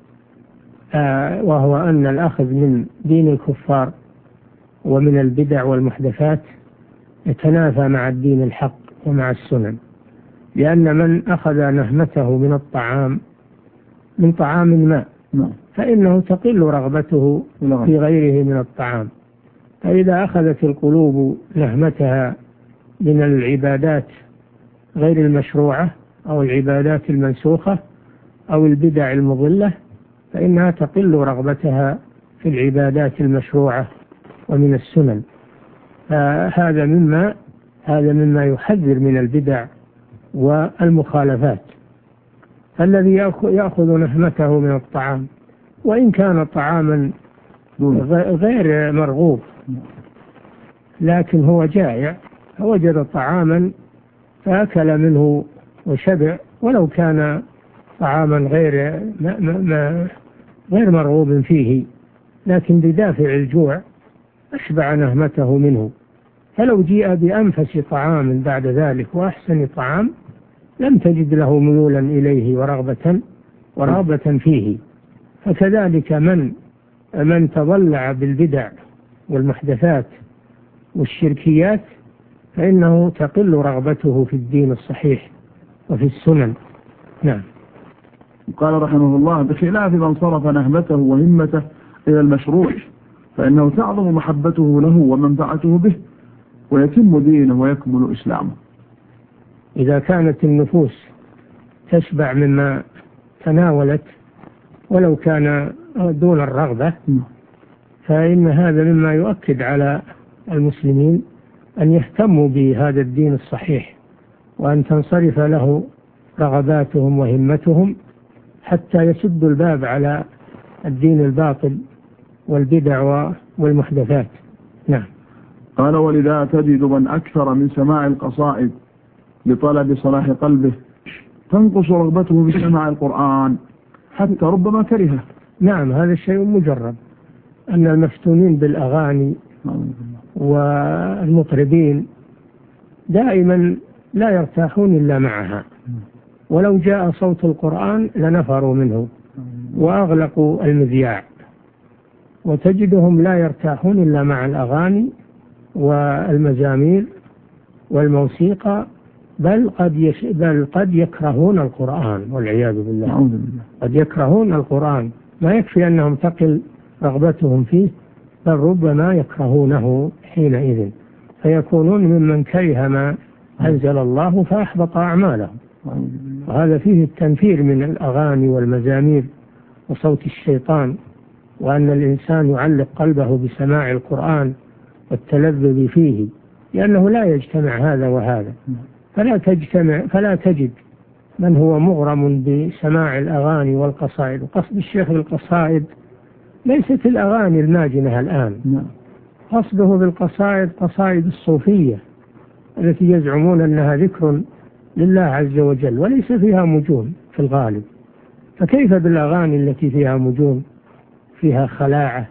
آه وهو أن الأخذ من دين الكفار ومن البدع والمحدثات يتنافى مع الدين الحق ومع السنن، لأن من أخذ نهمته من الطعام من طعام ما فإنه تقل رغبته في غيره من الطعام. فإذا أخذت القلوب نهمتها من العبادات غير المشروعة أو العبادات المنسوخة أو البدع المضلة فإنها تقل رغبتها في العبادات المشروعة ومن السنن. هذا مما هذا مما يحذر من البدع والمخالفات. الذي يأخذ نهمته من الطعام وإن كان طعاما غير مرغوب لكن هو جائع فوجد طعاما فأكل منه وشبع ولو كان طعاما غير ما ما غير مرغوب فيه، لكن بدافع الجوع أشبع نهمته منه. فلو جيء بأنفس طعام بعد ذلك وأحسن طعام لم تجد له ميولا إليه ورغبة ورغبة فيه. فكذلك من من تضلع بالبدع والمحدثات والشركيات فإنه تقل رغبته في الدين الصحيح وفي السنن. نعم. قال رحمه الله: بخلاف من صرف نهمته وهمته إلى المشروع فإنه تعظم محبته له ومنفعته به ويتم دينه ويكمل إسلامه. إذا كانت النفوس تشبع مما تناولت ولو كان دون الرغبة، فإن هذا مما يؤكد على المسلمين أن يهتموا بهذا الدين الصحيح، وأن تنصرف له رغباتهم وهمتهم حتى يسدوا الباب على الدين الباطل والبدع والمحدثات. نعم. قال: ولذا تجد من أكثر من سماع القصائد لطلب صلاح قلبه تنقص رغبته بسماع القرآن حتى ربما كرهه. نعم، هذا الشيء مجرب، أن المفتونين بالأغاني والمطربين دائما لا يرتاحون إلا معها، ولو جاء صوت القرآن لنفروا منه وأغلقوا المذياع، وتجدهم لا يرتاحون إلا مع الأغاني والمزامير والموسيقى، بل قد يش... بل قد يكرهون القرآن والعياذ بالله. قد يكرهون القرآن، ما يكفي أنهم تقل رغبتهم فيه، بل ربما يكرهونه حينئذ، فيكونون ممن كره ما أنزل الله فأحبط أعمالهم. وهذا فيه التنفير من الأغاني والمزامير وصوت الشيطان، وأن الإنسان يعلق قلبه بسماع القرآن والتلذذ فيه، لأنه لا يجتمع هذا وهذا. فلا تجتمع فلا تجد من هو مغرم بسماع الأغاني والقصائد. وقصد الشيخ بالقصائد ليست الأغاني الماجنة الآن، قصده بالقصائد قصائد الصوفية التي يزعمون أنها ذكر لله عز وجل وليس فيها مجون في الغالب. فكيف بالأغاني التي فيها مجون، فيها خلاعة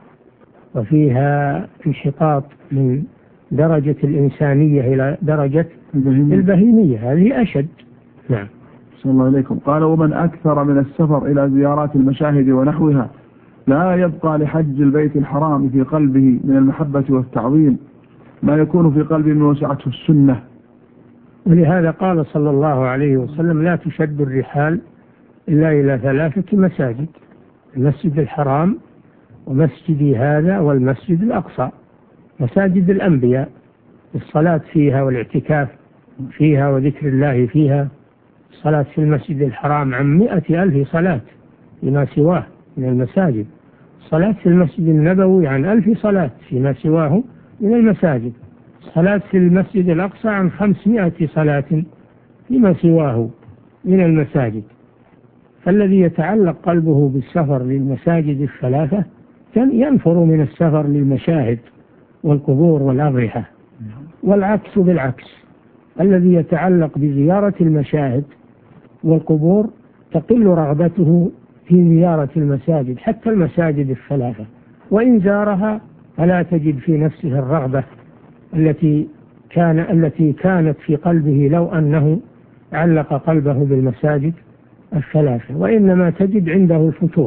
وفيها انحطاط من درجة الإنسانية إلى درجة البهيمية؟ هذه أشد. نعم. صلى الله عليكم. قال: ومن أكثر من السفر إلى زيارات المشاهد ونحوها لا يبقى لحج البيت الحرام في قلبه من المحبة والتعظيم ما يكون في قلبه من وسعته السنة. ولهذا قال صلى الله عليه وسلم: لا تشد الرحال إلا إلى ثلاثة مساجد: المسجد الحرام ومسجدي هذا والمسجد الأقصى، مساجد الأنبياء، الصلاة فيها والاعتكاف فيها وذكر الله فيها. الصلاة في المسجد الحرام عن مئة ألف صلاة فيما سواه من المساجد، الصلاة في المسجد النبوي عن ألف صلاة فيما سواه من المساجد، الصلاة في المسجد الأقصى عن خمسمائة صلاة فيما سواه من المساجد. فالذي يتعلق قلبه بالسفر للمساجد الثلاثة ينفر من السفر للمشاهد والقبور والأضرحة، والعكس بالعكس، الذي يتعلق بزيارة المشاهد والقبور تقل رغبته في زيارة المساجد، حتى المساجد الثلاثة، وإن زارها فلا تجد في نفسه الرغبة التي كان التي كانت في قلبه لو أنه علق قلبه بالمساجد الثلاثة، وإنما تجد عنده الفتور.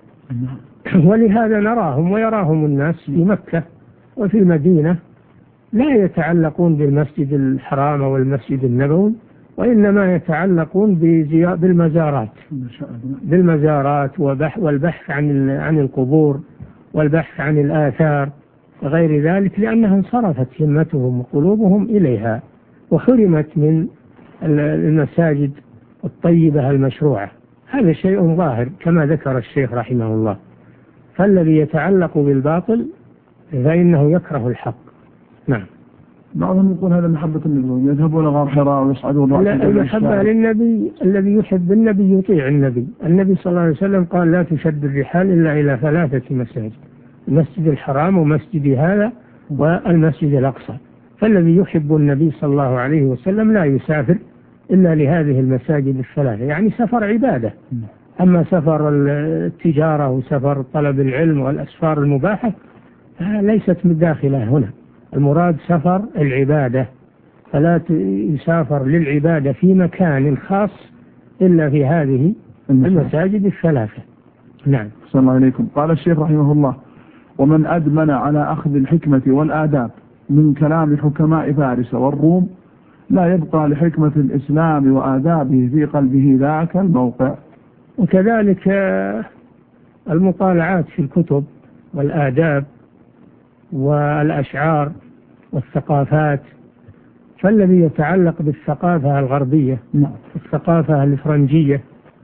ولهذا نراهم ويراهم الناس في مكة وفي المدينة لا يتعلقون بالمسجد الحرام والمسجد النبوي، وإنما يتعلقون بالمزارات بالمزارات والبحث عن عن القبور والبحث عن الآثار وغير ذلك، لأنها انصرفت همتهم وقلوبهم إليها وحرمت من المساجد الطيبة المشروعة. هذا شيء ظاهر كما ذكر الشيخ رحمه الله. فالذي يتعلق بالباطل فإنه يكره الحق. نعم. بعضهم يقول هذا محبة النبي، يذهبون غار حراء ويصعدون. لا، المحبة للنبي، الذي يحب النبي يطيع النبي. النبي صلى الله عليه وسلم قال: لا تشد الرحال إلا إلى ثلاثة مساجد: المسجد الحرام ومسجد هذا والمسجد الأقصى. فالذي يحب النبي صلى الله عليه وسلم لا يسافر إلا لهذه المساجد الثلاثة، يعني سفر عبادة. أما سفر التجارة وسفر طلب العلم والأسفار المباحة ليست مداخلة هنا. المراد سفر العبادة، فلا يسافر للعبادة في مكان خاص إلا في هذه المساجد الثلاثة. نعم. صلى الله عليكم. قال الشيخ رحمه الله: ومن أدمن على أخذ الحكمة والآداب من كلام حكماء فارس والروم لا يبقى لحكمة الإسلام وآدابه في قلبه ذاك الموقع. وكذلك المطالعات في الكتب والآداب والأشعار والثقافات فالذي يتعلق بالثقافة الغربية، الثقافة الفرنجية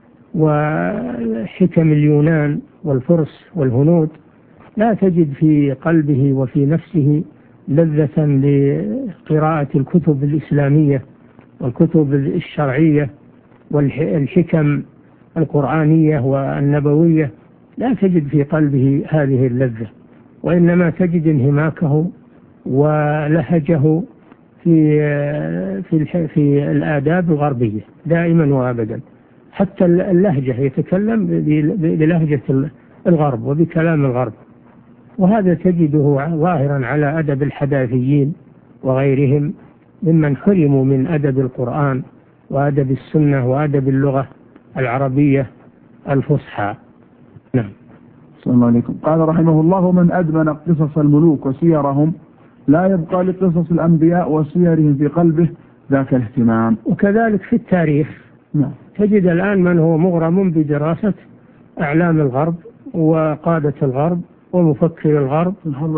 وحكم اليونان والفرس والهنود، لا تجد في قلبه وفي نفسه لذة لقراءة الكتب الإسلامية والكتب الشرعية والحكم القرآنية والنبوية، لا تجد في قلبه هذه اللذة، وإنما تجد انهماكه ولهجه في في في الآداب الغربية دائما وأبدا. حتى اللهجة يتكلم بلهجة الغرب وبكلام الغرب، وهذا تجده ظاهرا على أدب الحداثيين وغيرهم ممن حرموا من أدب القرآن وأدب السنة وأدب اللغة العربية الفصحى. نعم. السلام عليكم. قال رحمه الله: من أدمن قصص الملوك وسيرهم لا يبقى لقصص الأنبياء وسيرهم في قلبه ذاك الاهتمام. وكذلك في التاريخ. نعم. تجد الآن من هو مغرم بدراسة أعلام الغرب وقادة الغرب ومفكر الغرب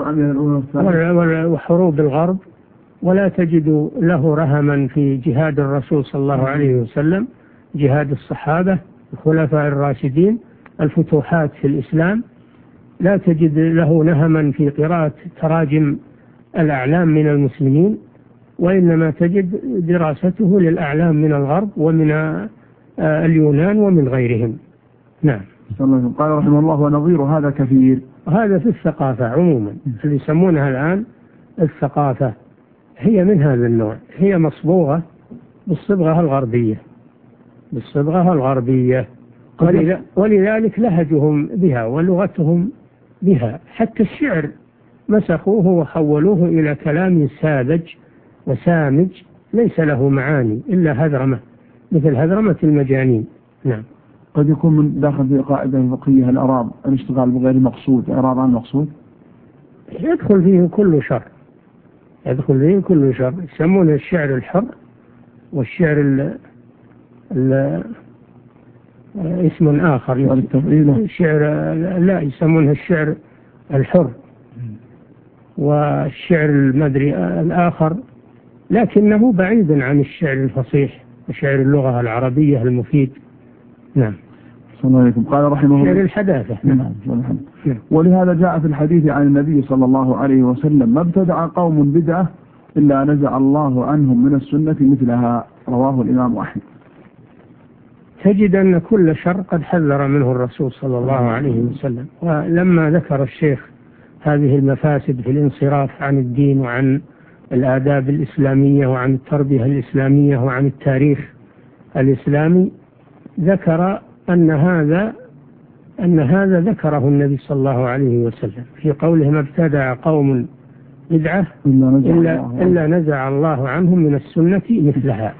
وحروب الغرب، ولا تجد له رهما في جهاد الرسول صلى الله عليه وسلم، جهاد الصحابة الخلفاء الراشدين، الفتوحات في الإسلام، لا تجد له نهما في قراءة تراجم الأعلام من المسلمين، وإنما تجد دراسته للأعلام من الغرب ومن اليونان ومن غيرهم. نعم. قال رحمه الله: ونظير هذا كثير. هذا في الثقافة عموما اللي يسمونها الآن الثقافة، هي من هذا النوع، هي مصبوغة بالصبغة الغربية بالصبغة الغربية ولذلك لهجهم بها ولغتهم بها. حتى الشعر مسخوه وحولوه إلى كلام ساذج وسامج ليس له معاني إلا هذرمة، مثل هذرمة المجانين. نعم. قد يكون من داخل في قاعدة فقهية الإعراب الاشتغال بغير مقصود، إعراب عن مقصود يدخل فيه كل شر، يدخل فيه كل شر. يسمونه الشعر الحر والشعر ال ال اسم آخر، الشعر لا يسمونه الشعر الحر والشعر المدري الآخر، لكنه بعيد عن الشعر الفصيح وشعر اللغة العربية المفيد. نعم. صلى الله عليكم. قال رحمه الله: شعر الحداثة. نعم. نعم. ولهذا جاء في الحديث عن النبي صلى الله عليه وسلم: ما ابتدع قوم بدعة إلا نزع الله عنهم من السنة مثلها، رواه الإمام أحمد. تجد أن كل شر قد حذر منه الرسول صلى الله عليه وسلم. ولما ذكر الشيخ هذه المفاسد في الانصراف عن الدين وعن الآداب الإسلامية وعن التربية الإسلامية وعن التاريخ الإسلامي، ذكر أن هذا أن هذا ذكره النبي صلى الله عليه وسلم في قوله: ما ابتدع قوم بدعة إلا, إلا نزع الله عنهم من السنة مثلها.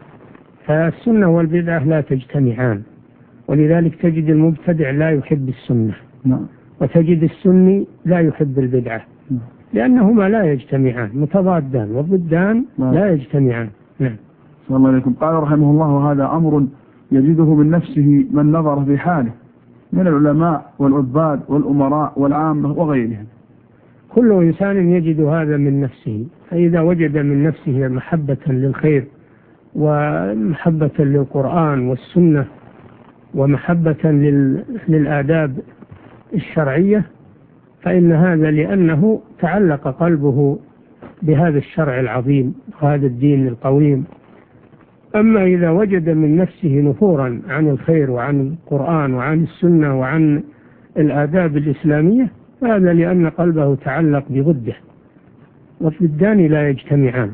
فالسنة والبدعة لا تجتمعان، ولذلك تجد المبتدع لا يحب السنة، وتجد السني لا يحب البدعة، لأنهما لا يجتمعان، متضادان وضدان لا يجتمعان. نعم. صلى الله عليكم. قال رحمه الله: هذا أمر يجده من نفسه من نظر في حاله من العلماء والعباد والأمراء والعامة وغيرهم. كل إنسان يجد هذا من نفسه، فإذا وجد من نفسه محبة للخير ومحبة للقرآن والسنة ومحبة للآداب الشرعية، فإن هذا لأنه تعلق قلبه بهذا الشرع العظيم وهذا الدين القويم. أما إذا وجد من نفسه نفورا عن الخير وعن القرآن وعن السنة وعن الآداب الإسلامية، فهذا لأن قلبه تعلق بضده، والضدان لا يجتمعان.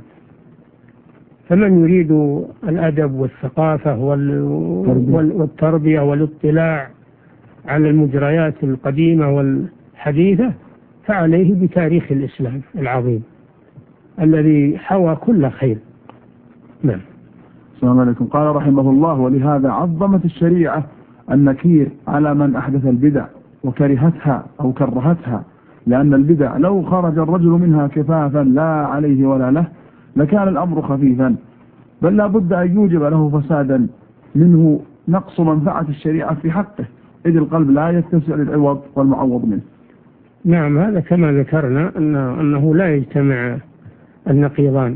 فمن يريد الأدب والثقافة والتربية والاطلاع على المجريات القديمة والحديثة فعليه بتاريخ الإسلام العظيم الذي حوى كل خير. نعم. السلام عليكم. قال رحمه الله: ولهذا عظمت الشريعة النكير على من أحدث البدع وكرهتها أو كرهتها، لأن البدع لو خرج الرجل منها كفافا لا عليه ولا له لكان الأمر خفيفا، بل لا بد أن يوجب له فسادا منه نقص منفعة الشريعة في حقه، إذ القلب لا يتسع للعوض والمعوض منه. نعم. هذا كما ذكرنا أنه لا يجتمع النقيضان،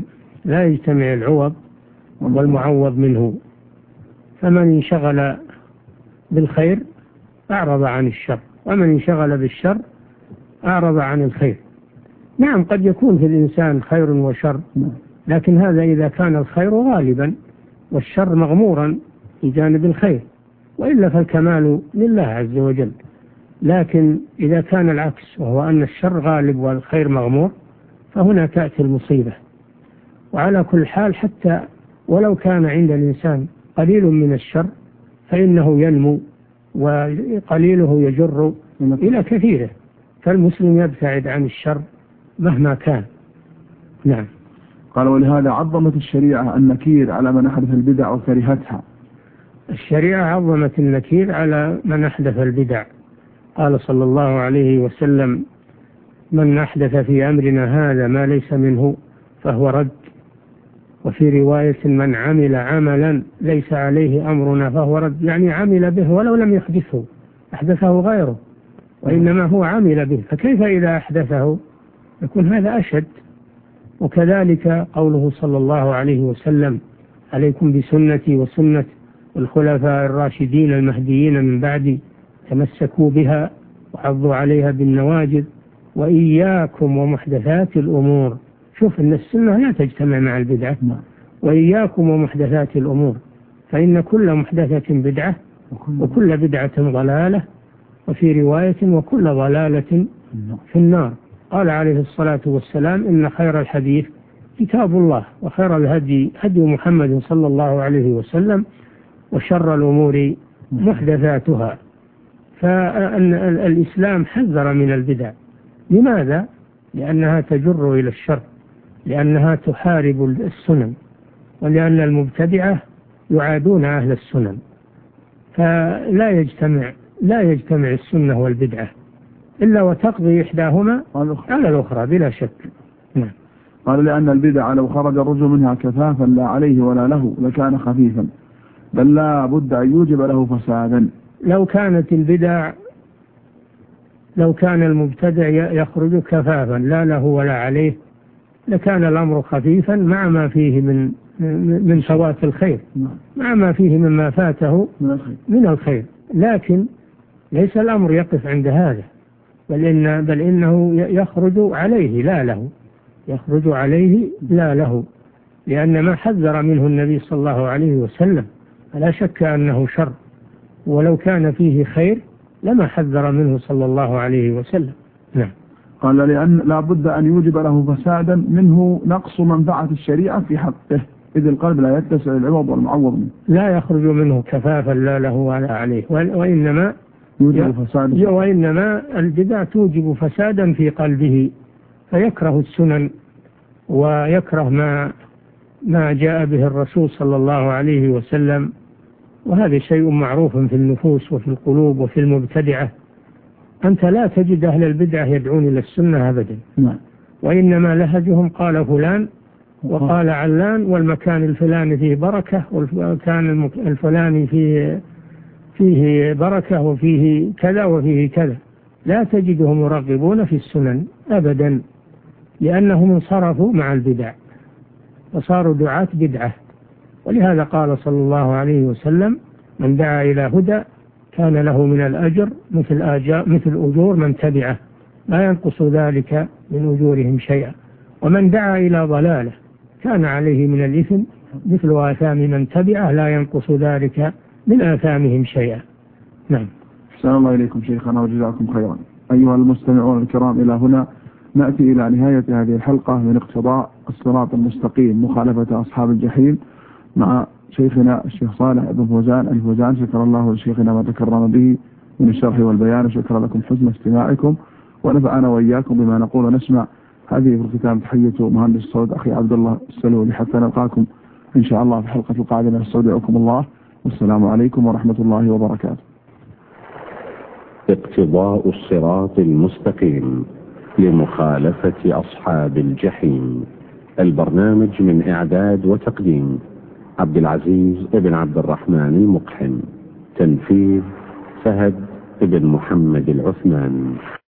لا يجتمع العوض والمعوض منه. فمن انشغل بالخير أعرض عن الشر، ومن انشغل بالشر أعرض عن الخير. نعم قد يكون في الإنسان خير وشر، لكن هذا إذا كان الخير غالبا والشر مغمورا في جانب الخير، وإلا فالكمال لله عز وجل. لكن إذا كان العكس، وهو أن الشر غالب والخير مغمور، فهنا تأتي المصيبة. وعلى كل حال حتى ولو كان عند الإنسان قليل من الشر فإنه ينمو، وقليله يجر إلى كثيره، فالمسلم يبتعد عن الشر مهما كان. نعم. قال ولهذا عظمت الشريعة النكير على من أحدث البدع وكرهتها. الشريعة عظمت النكير على من أحدث البدع. قال صلى الله عليه وسلم: من أحدث في أمرنا هذا ما ليس منه فهو رد. وفي رواية: من عمل عملا ليس عليه أمرنا فهو رد، يعني عمل به ولو لم يحدثه، أحدثه غيره وإنما هو عمل به، فكيف إذا أحدثه؟ يكون هذا أشد. وكذلك قوله صلى الله عليه وسلم: عليكم بسنتي وسنة الخلفاء الراشدين المهديين من بعدي، تمسكوا بها وعضوا عليها بالنواجذ، وإياكم ومحدثات الأمور. شوف أن السنة لا تجتمع مع البدعة. وإياكم ومحدثات الأمور، فإن كل محدثة بدعة وكل بدعة ضلالة، وفي رواية: وكل ضلالة في النار. قال عليه الصلاة والسلام: إن خير الحديث كتاب الله، وخير الهدي هدي محمد صلى الله عليه وسلم، وشر الأمور محدثاتها. فالإسلام حذر من البدع. لماذا؟ لأنها تجر إلى الشر، لأنها تحارب السنن، ولأن المبتدعة يعادون أهل السنن، فلا يجتمع لا يجتمع السنة والبدعة إلا وتقضي إحداهما على الأخرى بلا شك. نعم. قال: لأن البدع لو خرج الرجل منها كفافا لا عليه ولا له لكان خفيفا، بل لا بد أن يوجب له فسادا. لو كانت البدع لو كان المبتدع يخرج كفافا لا له ولا عليه لكان الأمر خفيفا، مع ما فيه من من فوات الخير، مع ما فيه مما فاته من الخير. لكن ليس الأمر يقف عند هذا، بل إن بل إنه يخرج عليه لا له، يخرج عليه لا له، لأن ما حذر منه النبي صلى الله عليه وسلم فلا شك أنه شر، ولو كان فيه خير لما حذر منه صلى الله عليه وسلم. نعم. قال: لأن لا بد أن يوجب له فسادا منه نقص منفعة الشريعة في حقه، إذ القلب لا يتسع العوض والمعوض منه. لا يخرج منه كفافا لا له ولا عليه، وإنما يوجب فسادا، وإنما البدع توجب فسادا في قلبه، فيكره السنن ويكره ما ما جاء به الرسول صلى الله عليه وسلم، وهذا شيء معروف في النفوس وفي القلوب وفي المبتدعة. أنت لا تجد أهل البدعة يدعون إلى السنة أبدا، وإنما لهجهم قال فلان وقال علان، والمكان الفلاني فيه بركة، والمكان الفلاني فيه فيه بركة، وفيه كذا وفيه كذا. لا تجدهم يرغبون في السنن أبدا، لأنهم انصرفوا مع البدع وصاروا دعاة بدعة. ولهذا قال صلى الله عليه وسلم: من دعا إلى هدى كان له من الأجر مثل آجار مثل أجور من تبعه، لا ينقص ذلك من أجورهم شيئا، ومن دعا إلى ضلالة كان عليه من الإثم مثل آثام من تبعه، لا ينقص ذلك من آثامهم شيئا. نعم. أحسن الله إليكم شيخنا وجزاكم خيرا. أيها المستمعون الكرام، إلى هنا نأتي إلى نهاية هذه الحلقة من اقتضاء الصراط المستقيم، مخالفة أصحاب الجحيم، مع شيخنا الشيخ صالح بن فوزان الفوزان. شكر الله لشيخنا ما تكرم به من الشرح والبيان، وشكر لكم حسن استماعكم، ونفعنا وإياكم بما نقول ونسمع. هذه في الختام تحية مهندس الصوت أخي عبد الله السلولي، حتى نلقاكم إن شاء الله في الحلقة القادمة. استودعكم الله، والسلام عليكم ورحمة الله وبركاته. اقتضاء الصراط المستقيم لمخالفة أصحاب الجحيم. البرنامج من إعداد وتقديم عبد العزيز ابن عبد الرحمن المقحم. تنفيذ فهد ابن محمد العثمان.